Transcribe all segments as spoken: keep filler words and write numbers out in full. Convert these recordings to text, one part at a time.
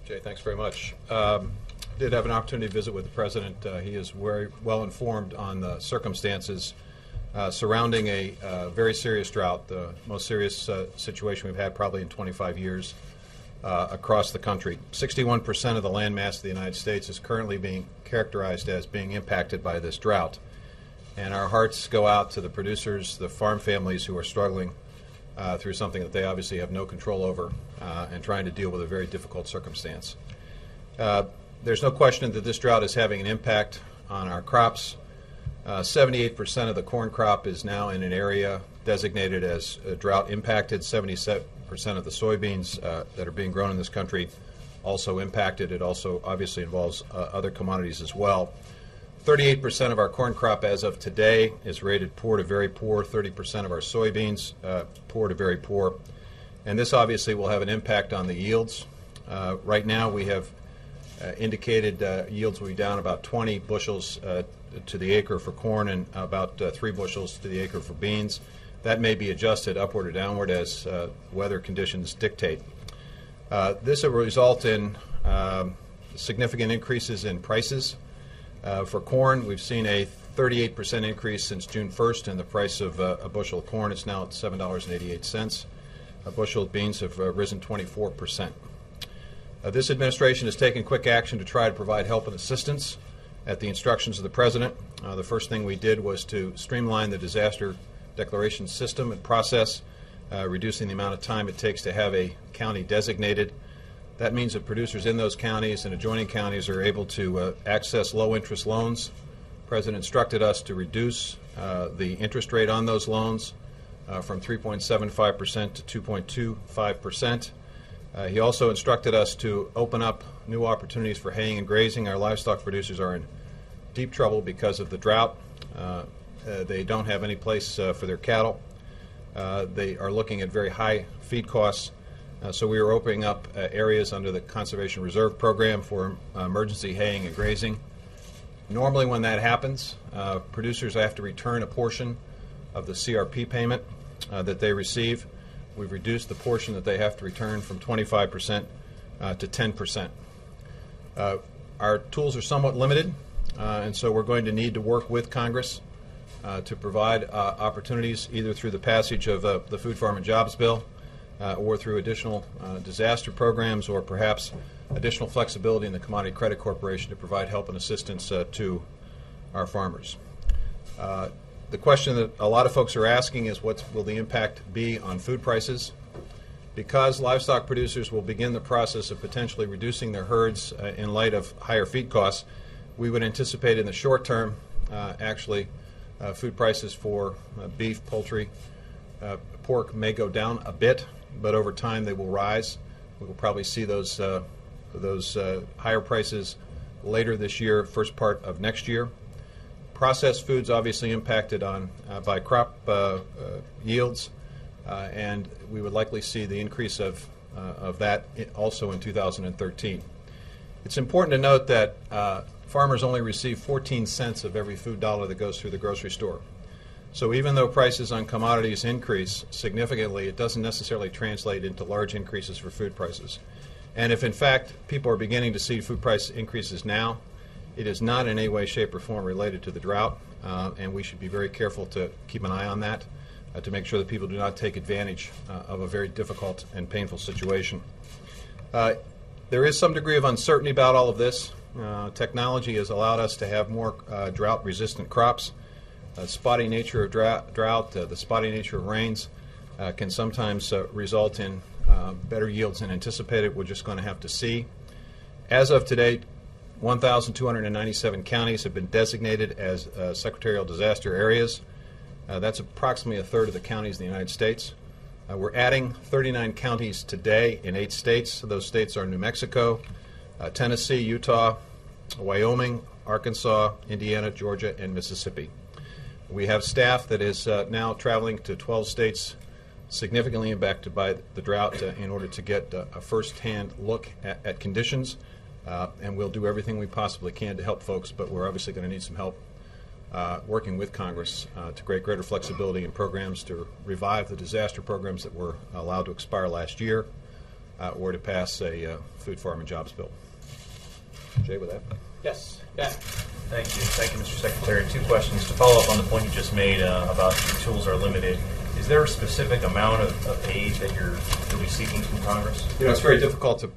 Jay, thanks very much. Um, did have an opportunity to visit with the President. Uh, he is very well informed on the circumstances uh, surrounding a uh, very serious drought, the most serious uh, situation we've had probably in twenty-five years uh, across the country. sixty-one percent of the land mass of the United States is currently being characterized as being impacted by this drought. And our hearts go out to the producers, the farm families who are struggling uh, through something that they obviously have no control over uh, and trying to deal with a very difficult circumstance. Uh, there's no question that this drought is having an impact on our crops. Uh, seventy-eight percent of the corn crop is now in an area designated as uh, drought impacted. seventy-seven percent of the soybeans uh, that are being grown in this country also impacted. It also obviously involves uh, other commodities as well. thirty-eight percent of our corn crop as of today is rated poor to very poor. thirty percent of our soybeans uh, poor to very poor. And this obviously will have an impact on the yields. Uh, right now we have uh, indicated uh, yields will be down about twenty bushels uh, to the acre for corn and about uh, three bushels to the acre for beans. That may be adjusted upward or downward as uh, weather conditions dictate. Uh, this will result in um, significant increases in prices. Uh, for corn, we've seen a thirty-eight percent increase since June first in the price of uh, a bushel of corn. It's now at seven dollars and eighty-eight cents. A bushel of beans have uh, risen twenty-four percent. Uh, this administration has taken quick action to try to provide help and assistance at the instructions of the President. Uh, the first thing we did was to streamline the disaster declaration system and process, uh, reducing the amount of time it takes to have a county designated. That means that producers in those counties and adjoining counties are able to uh, access low-interest loans. The President instructed us to reduce uh, the interest rate on those loans uh, from three point seven five percent to two point two five percent. Uh, he also instructed us to open up new opportunities for haying and grazing. Our livestock producers are in deep trouble because of the drought. Uh, uh, they don't have any place uh, for their cattle. Uh, they are looking at very high feed costs. Uh, so we are opening up uh, areas under the Conservation Reserve Program for uh, emergency haying and grazing. Normally when that happens, uh, producers have to return a portion of the C R P payment uh, that they receive. We've reduced the portion that they have to return from twenty-five percent uh, to ten percent. Uh, our tools are somewhat limited, uh, and so we're going to need to work with Congress uh, to provide uh, opportunities either through the passage of uh, the Food, Farm, and Jobs Bill uh, or through additional uh, disaster programs or perhaps additional flexibility in the Commodity Credit Corporation to provide help and assistance uh, to our farmers. Uh, the question that a lot of folks are asking is what will the impact be on food prices? Because livestock producers will begin the process of potentially reducing their herds uh, in light of higher feed costs, we would anticipate in the short term uh, actually uh, food prices for uh, beef, poultry, uh, pork may go down a bit, but over time they will rise. We will probably see those uh, those uh, higher prices later this year, first part of next year. Processed foods obviously impacted on uh, by crop uh, uh, yields, uh, and we would likely see the increase of uh, of that also in two thousand thirteen. It's important to note that uh, farmers only receive fourteen cents of every food dollar that goes through the grocery store. So even though prices on commodities increase significantly, it doesn't necessarily translate into large increases for food prices. And if, in fact, people are beginning to see food price increases now, it is not in any way, shape, or form related to the drought, uh, and we should be very careful to keep an eye on that uh, to make sure that people do not take advantage uh, of a very difficult and painful situation. Uh, there is some degree of uncertainty about all of this. Uh, technology has allowed us to have more uh, drought-resistant crops. Uh, spotty nature of drought, drought uh, the spotty nature of rains uh, can sometimes uh, result in uh, better yields than anticipated. We're just going to have to see. As of today, one thousand two hundred ninety-seven counties have been designated as uh, secretarial disaster areas. Uh, that's approximately a third of the counties in the United States. Uh, we're adding thirty-nine counties today in eight states. So those states are New Mexico, uh, Tennessee, Utah, Wyoming, Arkansas, Indiana, Georgia, and Mississippi. We have staff that is uh, now traveling to twelve states significantly impacted by the drought uh, in order to get uh, a first-hand look at, at conditions, uh, and we'll do everything we possibly can to help folks, but we're obviously going to need some help uh, working with Congress uh, to create greater flexibility in programs to revive the disaster programs that were allowed to expire last year, uh, or to pass a uh, food, farm, and jobs bill. Jay, with that? Yes. Yeah. Thank you. Thank you, Mister Secretary. Two questions. To follow up on the point you just made uh, about your tools are limited, is there a specific amount of, of aid that you're really seeking from Congress? You know, it's very difficult to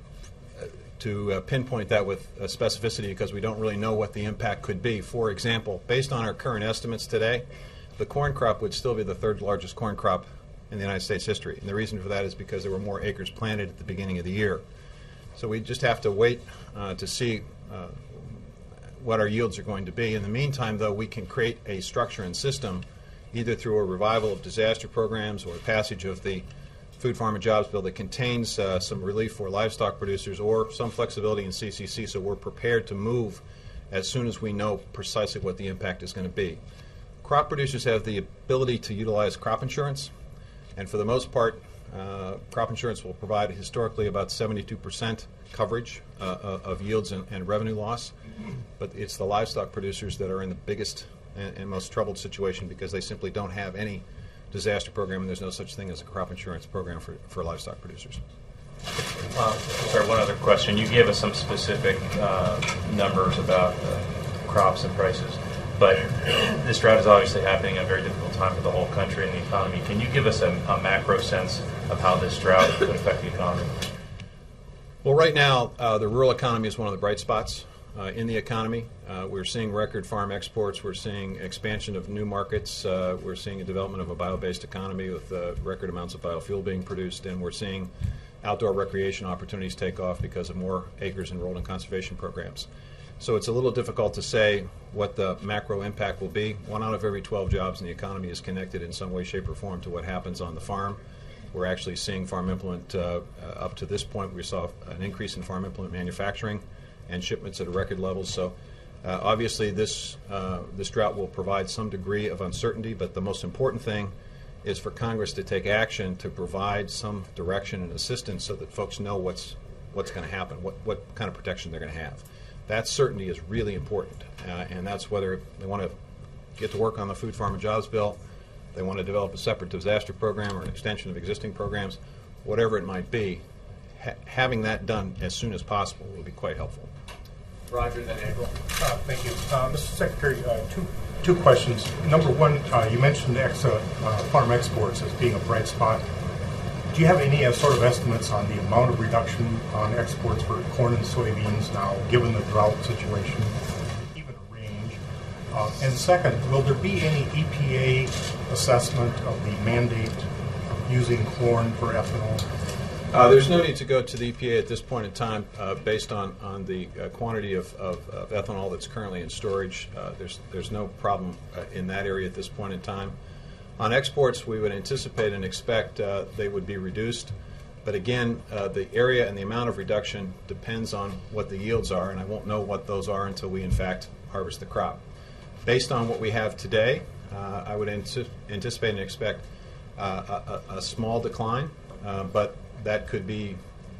to uh, pinpoint that with uh, specificity because we don't really know what the impact could be. For example, based on our current estimates today, the corn crop would still be the third largest corn crop in the United States history. And the reason for that is because there were more acres planted at the beginning of the year. So we just have to wait uh, to see uh, what our yields are going to be. In the meantime, though, we can create a structure and system either through a revival of disaster programs or passage of the Food, Farm, and Jobs Bill that contains uh, some relief for livestock producers or some flexibility in C C C, so we're prepared to move as soon as we know precisely what the impact is going to be. Crop producers have the ability to utilize crop insurance, and for the most part, uh, crop insurance will provide historically about seventy-two percent coverage uh, of yields and, and revenue loss, but it's the livestock producers that are in the biggest and, and most troubled situation because they simply don't have any disaster program, and there's no such thing as a crop insurance program for, for livestock producers. Uh, sorry, one other question. You gave us some specific uh, numbers about uh, crops and prices, but this drought is obviously happening at a very difficult time for the whole country and the economy. Can you give us a, a macro sense of how this drought could affect the economy? Well, right now, uh, the rural economy is one of the bright spots uh, in the economy. Uh, we're seeing record farm exports. We're seeing expansion of new markets. Uh, we're seeing a development of a bio-based economy with uh, record amounts of biofuel being produced, and we're seeing outdoor recreation opportunities take off because of more acres enrolled in conservation programs. So it's a little difficult to say what the macro impact will be. One out of every twelve jobs in the economy is connected in some way, shape, or form to what happens on the farm. We're actually seeing farm implement, uh, uh, up to this point, we saw an increase in farm implement manufacturing and shipments at a record level. So uh, obviously this, uh, this drought will provide some degree of uncertainty, but the most important thing is for Congress to take action to provide some direction and assistance so that folks know what's, what's going to happen, what, what kind of protection they're going to have. That certainty is really important, uh, and that's whether they want to get to work on the Food, Farm, and Jobs Bill, they want to develop a separate disaster program or an extension of existing programs, whatever it might be, ha having that done as soon as possible will be quite helpful. Roger, then April. Uh, thank you. Uh, Mister Secretary, uh, two, two questions. Number one, uh, you mentioned ex uh, uh, farm exports as being a bright spot. Do you have any uh, sort of estimates on the amount of reduction on exports for corn and soybeans now, given the drought situation, even a range? Uh, and second, will there be any E P A assessment of the mandate of using corn for ethanol? Uh, there's no need to go to the E P A at this point in time uh, based on, on the uh, quantity of, of, of ethanol that's currently in storage. Uh, there's, there's no problem uh, in that area at this point in time. On exports, we would anticipate and expect uh, they would be reduced. But again, uh, the area and the amount of reduction depends on what the yields are, and I won't know what those are until we, in fact, harvest the crop. Based on what we have today, uh, I would anti anticipate and expect uh, a, a small decline, uh, but that could be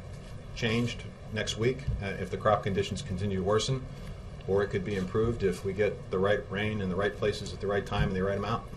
changed next week uh, if the crop conditions continue to worsen, or it could be improved if we get the right rain in the right places at the right time and the right amount.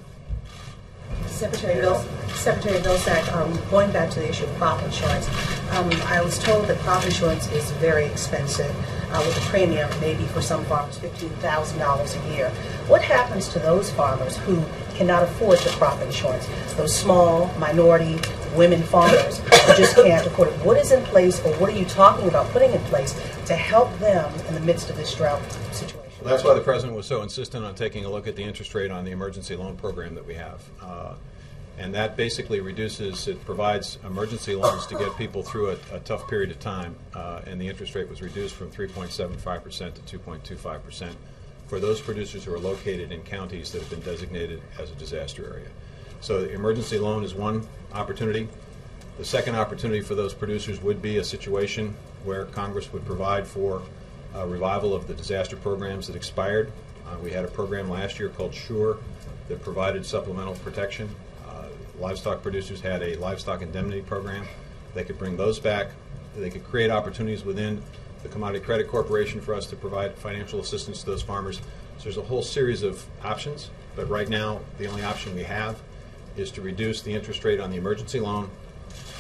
Secretary Vil Secretary Vilsack, um, going back to the issue of crop insurance, um, I was told that crop insurance is very expensive, uh, with a premium maybe for some farmers fifteen thousand dollars a year. What happens to those farmers who cannot afford the crop insurance? Those small, minority, women farmers who just can't afford it. What is in place, or what are you talking about putting in place to help them in the midst of this drought situation? Well, that's why the President was so insistent on taking a look at the interest rate on the emergency loan program that we have. Uh, and that basically reduces, it provides emergency loans to get people through a, a tough period of time. Uh, and the interest rate was reduced from three point seven five percent to two point two five percent for those producers who are located in counties that have been designated as a disaster area. So the emergency loan is one opportunity. The second opportunity for those producers would be a situation where Congress would provide for a revival of the disaster programs that expired. Uh, we had a program last year called SURE that provided supplemental protection. Uh, livestock producers had a livestock indemnity program. They could bring those back. They could create opportunities within the Commodity Credit Corporation for us to provide financial assistance to those farmers. So there's a whole series of options, but right now the only option we have is to reduce the interest rate on the emergency loan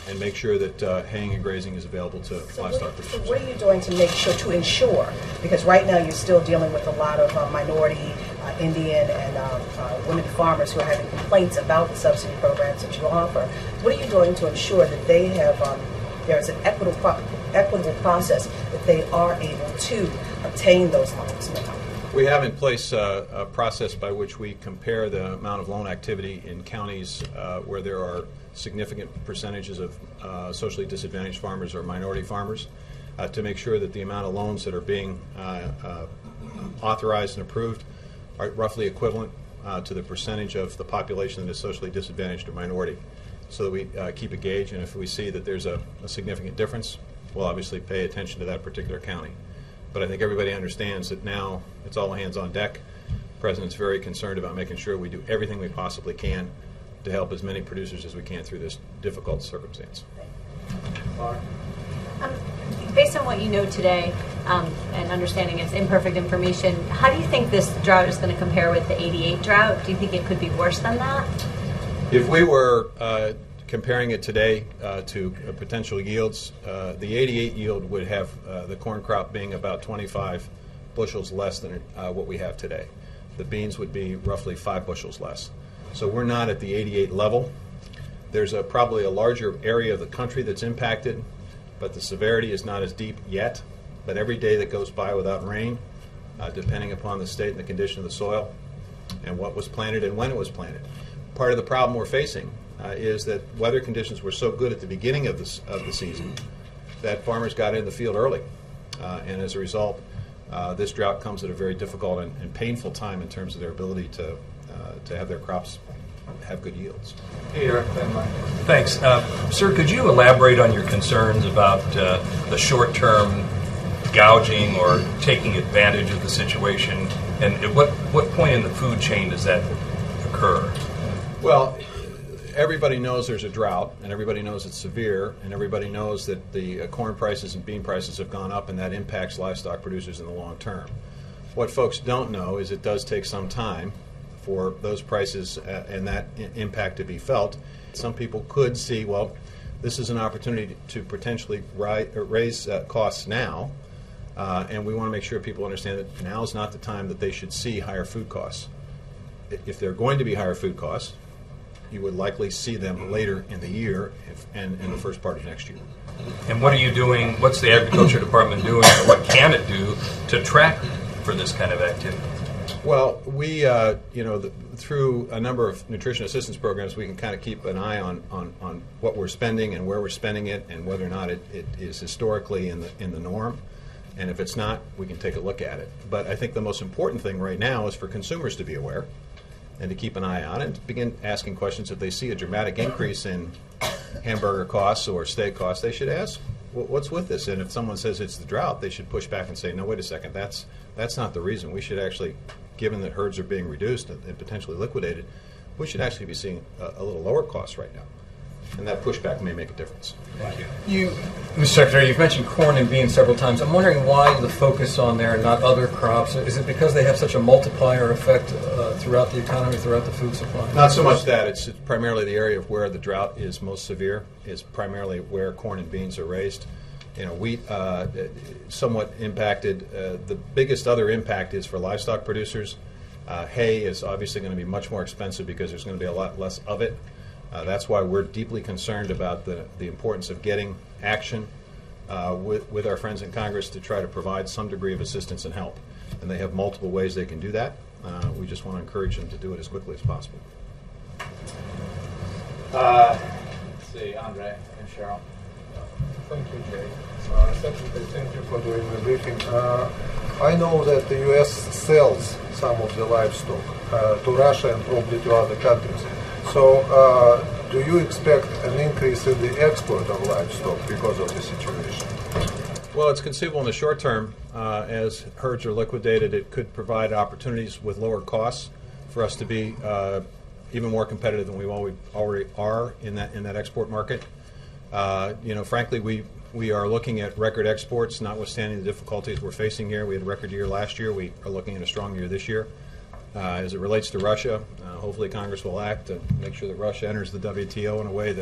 and make sure that uh, haying and grazing is available to So livestock what, so producers. what are you doing to make sure, to ensure, because right now you're still dealing with a lot of uh, minority, uh, Indian, and uh, uh, women farmers who are having complaints about the subsidy programs that you offer. What are you doing to ensure that they have, um, there's an equitable, pro- equitable process that they are able to obtain those loans now? We have in place uh, a process by which we compare the amount of loan activity in counties uh, where there are significant percentages of uh, socially disadvantaged farmers or minority farmers uh, to make sure that the amount of loans that are being uh, uh, authorized and approved are roughly equivalent uh, to the percentage of the population that is socially disadvantaged or minority, so that we uh, keep a gauge, and if we see that there's a, a significant difference, we'll obviously pay attention to that particular county. But I think everybody understands that now it's all hands on deck. The President's very concerned about making sure we do everything we possibly can to help as many producers as we can through this difficult circumstance. Laura? Um, based on what you know today, um, and understanding it's imperfect information, how do you think this drought is going to compare with the eighty-eight drought? Do you think it could be worse than that? If we were uh, comparing it today uh, to uh, potential yields, uh, the eighty-eight yield would have uh, the corn crop being about twenty-five bushels less than uh, what we have today. The beans would be roughly five bushels less. So we're not at the eighty-eight level. There's a, probably a larger area of the country that's impacted, but the severity is not as deep yet. But every day that goes by without rain, uh, depending upon the state and the condition of the soil and what was planted and when it was planted. Part of the problem we're facing uh, is that weather conditions were so good at the beginning of, this, of the season that farmers got in the field early. Uh, and as a result, uh, this drought comes at a very difficult and, and painful time in terms of their ability to, uh, to have their crops have good yields. Peter, then Mike. Thanks. Uh, sir, could you elaborate on your concerns about uh, the short-term gouging or taking advantage of the situation? And at what, what point in the food chain does that occur? Well, everybody knows there's a drought, and everybody knows it's severe, and everybody knows that the uh, corn prices and bean prices have gone up, and that impacts livestock producers in the long term. What folks don't know is it does take some time for those prices uh, and that I- impact to be felt. Some people could see, well, this is an opportunity to potentially ri- uh, raise uh, costs now, uh, and we want to make sure people understand that now is not the time that they should see higher food costs. I- If they're going to be higher food costs, you would likely see them later in the year if, and in the first part of next year. And what are you doing, what's the Agriculture Department doing, or what can it do to track for this kind of activity? Well, we, uh, you know, the, through a number of nutrition assistance programs, we can kind of keep an eye on, on, on what we're spending and where we're spending it and whether or not it, it is historically in the, in the norm. And if it's not, we can take a look at it. But I think the most important thing right now is for consumers to be aware and to keep an eye on it and to begin asking questions. If they see a dramatic increase in hamburger costs or steak costs, they should ask, what's with this? And if someone says it's the drought, they should push back and say, no, wait a second, that's that's not the reason. We should actually, given that herds are being reduced and, and potentially liquidated, we should actually be seeing a, a little lower costs right now. And that pushback may make a difference. Thank you. You, Mister Secretary, you've mentioned corn and beans several times. I'm wondering why the focus on there and not other crops. Is it because they have such a multiplier effect uh, throughout the economy, throughout the food supply? Not so much that. It's, it's primarily the area of where the drought is most severe, is primarily where corn and beans are raised. You know, wheat uh, somewhat impacted. Uh, the biggest other impact is for livestock producers. Uh, hay is obviously going to be much more expensive because there's going to be a lot less of it. Uh, that's why we're deeply concerned about the, the importance of getting action uh, with, with our friends in Congress to try to provide some degree of assistance and help. And they have multiple ways they can do that. Uh, we just want to encourage them to do it as quickly as possible. Uh, let's see, Andre and Cheryl. Thank you, Jay. Uh, Secretary, thank you for doing the briefing. Uh, I know that the U S sells some of the livestock uh, to Russia and probably to other countries. So, uh, do you expect an increase in the export of livestock because of the situation? Well, it's conceivable in the short term. Uh, as herds are liquidated, it could provide opportunities with lower costs for us to be uh, even more competitive than we already are in that in that export market. Uh, you know, frankly, we we are looking at record exports, notwithstanding the difficulties we're facing here. We had a record year last year. We are looking at a strong year this year. Uh, as it relates to Russia, uh, hopefully Congress will act to make sure that Russia enters the W T O in a way that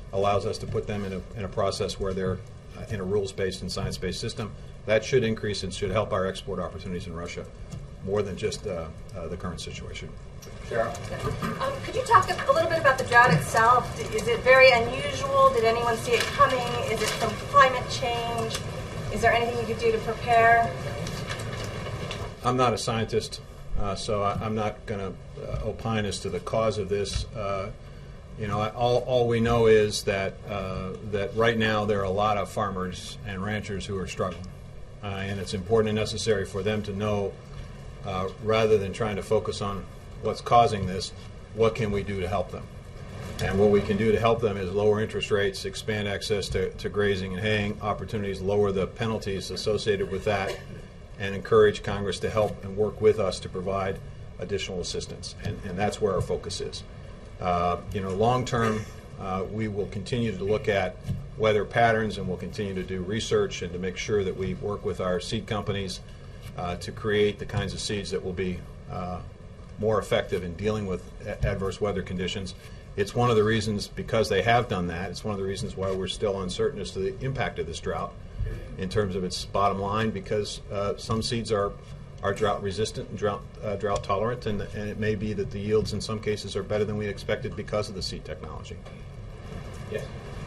allows us to put them in a, in a process where they're uh, in a rules-based and science-based system. That should increase and should help our export opportunities in Russia more than just uh, uh, the current situation. Cheryl? Um, could you talk a, a little bit about the drought itself? Is it very unusual? Did anyone see it coming? Is it from climate change? Is there anything you could do to prepare? I'm not a scientist, uh, so I, I'm not going to uh, opine as to the cause of this. Uh, you know, I, all, all we know is that uh, that right now there are a lot of farmers and ranchers who are struggling, uh, and it's important and necessary for them to know, uh, rather than trying to focus on what's causing this, what can we do to help them? And what we can do to help them is lower interest rates, expand access to, to grazing and haying opportunities, lower the penalties associated with that, and encourage Congress to help and work with us to provide additional assistance. And, and that's where our focus is. Uh, you know, long term, uh, we will continue to look at weather patterns, and we'll continue to do research and to make sure that we work with our seed companies uh, to create the kinds of seeds that will be uh, more effective in dealing with a- adverse weather conditions. It's one of the reasons, because they have done that, it's one of the reasons why we're still uncertain as to the impact of this drought in terms of its bottom line, because uh, some seeds are, are drought resistant and drought, uh, drought tolerant, and, and it may be that the yields in some cases are better than we expected because of the seed technology. Yes.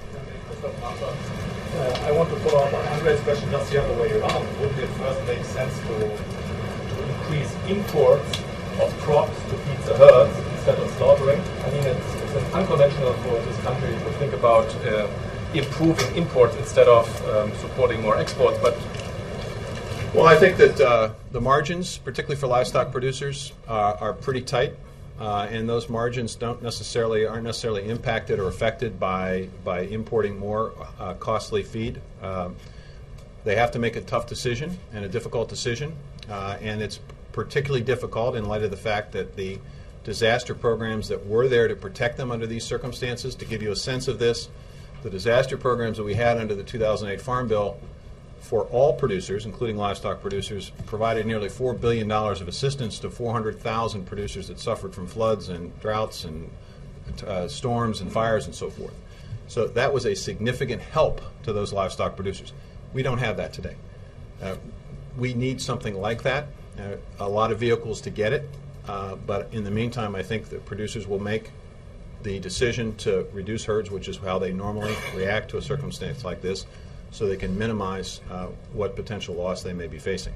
Uh, I want to follow up on Andre's question just the other way around. Wouldn't it first make sense to, to increase imports of crops to feed the herds instead of slaughtering? I mean, it's, it's an unconventional for this country to think about uh, improving imports instead of um, supporting more exports. But well, I think that uh, the margins, particularly for livestock producers, uh, are pretty tight, uh, and those margins don't necessarily aren't necessarily impacted or affected by by importing more uh, costly feed. Um, they have to make a tough decision and a difficult decision, uh, and it's particularly difficult in light of the fact that the disaster programs that were there to protect them under these circumstances. To give you a sense of this, the disaster programs that we had under the two thousand eight Farm Bill for all producers, including livestock producers, provided nearly four billion dollars of assistance to four hundred thousand producers that suffered from floods and droughts and uh, storms and fires and so forth. So that was a significant help to those livestock producers. We don't have that today. Uh, we need something like that. Uh, a lot of vehicles to get it, uh, but in the meantime, I think that producers will make the decision to reduce herds, which is how they normally react to a circumstance like this, so they can minimize uh, what potential loss they may be facing.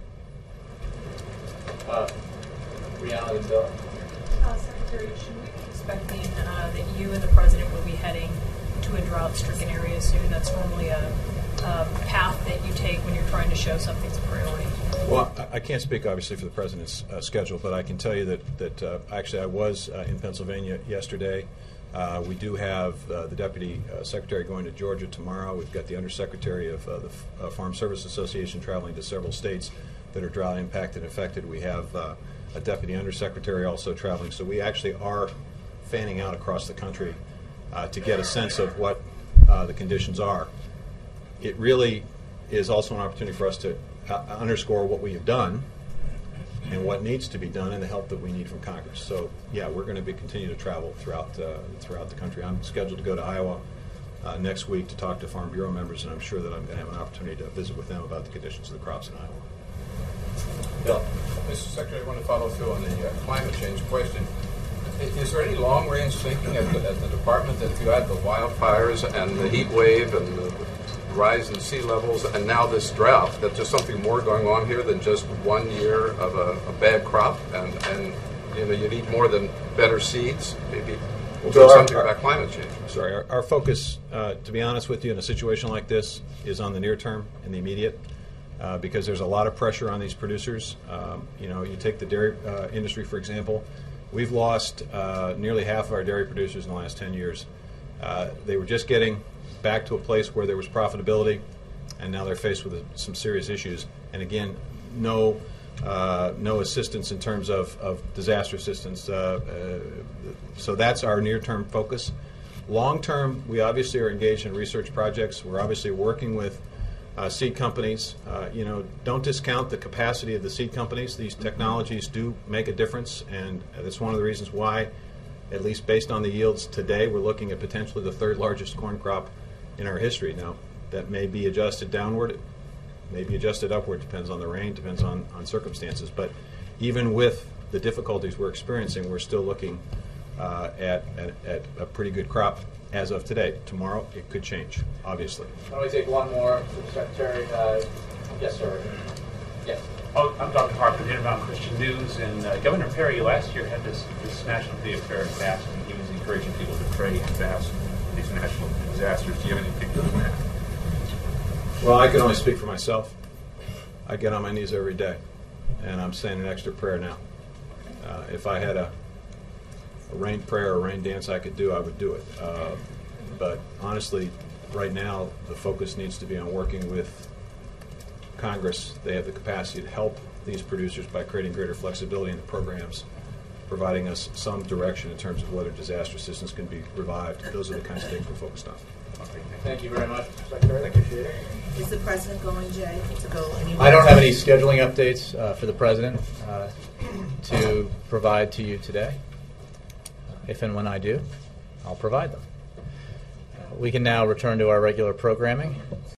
Uh, Brianna and Bill. Uh, Secretary, should we be expecting uh, that you and the President will be heading to a drought-stricken area soon? That's normally a, a path that you take when you're trying to show something's a priority. Well, I, I can't speak obviously for the President's uh, schedule, but I can tell you that, that uh, actually I was uh, in Pennsylvania yesterday. Uh, we do have uh, the Deputy uh, Secretary going to Georgia tomorrow. We've got the Undersecretary of uh, the F- uh, Farm Service Association traveling to several states that are drought impacted and affected. We have uh, a Deputy Undersecretary also traveling. So we actually are fanning out across the country uh, to get a sense of what uh, the conditions are. It really is also an opportunity for us to uh, underscore what we have done and what needs to be done and the help that we need from Congress. So, yeah, we're going to be continue to travel throughout uh, throughout the country. I'm scheduled to go to Iowa uh, next week to talk to Farm Bureau members, and I'm sure that I'm going to have an opportunity to visit with them about the conditions of the crops in Iowa. Bill. Mister Secretary, I want to follow through on the uh, climate change question. I- Is there any long-range thinking at the, at the department that you had the wildfires and the heat wave and the rise in sea levels and now this drought, that there's something more going on here than just one year of a, a bad crop, and, and you know you need more than better seeds? Maybe Well, do Bill, our- something our- about climate change. Sorry, our, our focus, uh, to be honest with you, in a situation like this is on the near term and the immediate, uh, because there's a lot of pressure on these producers. Um, you know, you take the dairy uh, industry, for example. We've lost uh, nearly half of our dairy producers in the last ten years. Uh, they were just getting back to a place where there was profitability, and now they're faced with a, some serious issues. And again, no uh, no assistance in terms of, of disaster assistance. Uh, uh, so that's our near-term focus. Long-term, we obviously are engaged in research projects. We're obviously working with uh, seed companies. Uh, you know, don't discount the capacity of the seed companies. These technologies do make a difference, and that's one of the reasons why at least based on the yields today, we're looking at potentially the third largest corn crop in our history. Now, that may be adjusted downward, it may be adjusted upward, depends on the rain, depends on, on circumstances. But even with the difficulties we're experiencing, we're still looking uh, at, at, at a pretty good crop as of today. Tomorrow, it could change, obviously. Why don't we take one more for the Secretary? Uh, yes, sir. Yes. Oh, I'm Doctor Harper, Intermountain Christian News, and uh, Governor Perry last year had this, this National Day of Prayer and Fast, and he was encouraging people to pray and fast for these national disasters. Do you have anything to do with that? Well, I can only speak for myself. I get on my knees every day, and I'm saying an extra prayer now. Uh, if I had a, a rain prayer or a rain dance I could do, I would do it. Uh, but honestly, right now, the focus needs to be on working with Congress. They have the capacity to help these producers by creating greater flexibility in the programs, providing us some direction in terms of whether disaster assistance can be revived. Those are the kinds of things we're focused on. Okay. Thank you very much, Secretary. Appreciate it. Is the president going, Jay, to go anywhere? I don't have any scheduling updates uh, for the president uh, to provide to you today. If and when I do, I'll provide them. Uh, we can now return to our regular programming.